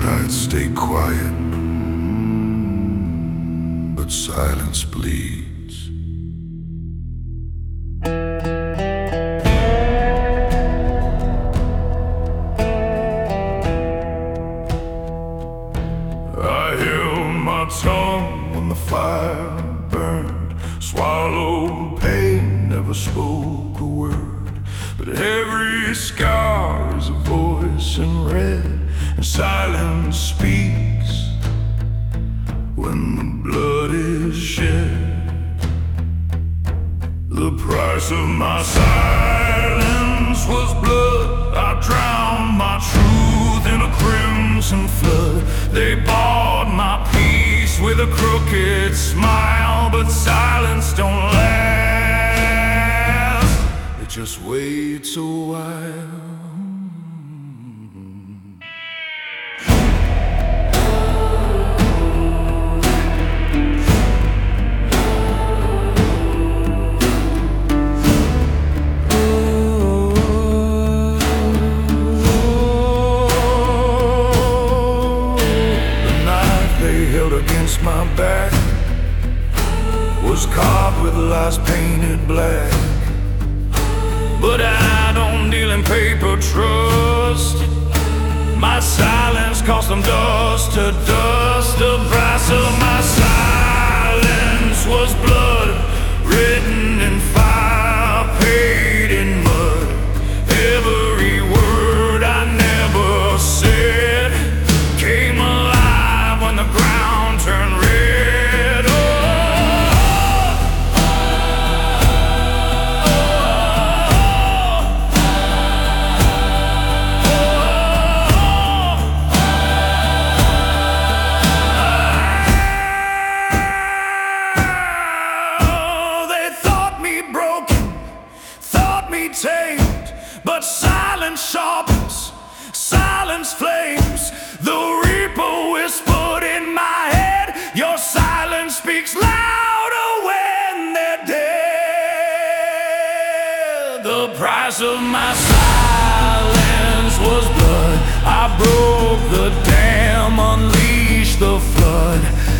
thought I'd stay quiet, but silence bleeds. I held my tongue when the fire burned, swallowed pain, never spoke a word. But every scar is a voice in red, and silence speaks when the blood is shed. The price of my silence was blood. I drowned my truth in a crimson flood. They bought my peace with a crooked smile, but silence don't last, it just waits a while. Against my back was carved with lies painted black. But I don't deal in paper trust. My silence cost them dust to dust. The price of my silence was blood, written in fire, paid in mud. Every word I never said came alive when the ground turned red. They thought me broken, thought me tamed, but silence sharpens, silence flames. The reaper whispered in my head, your silence speaks louder when they're dead. The price of my silence was blood. I broke the dam, unleashed the flood.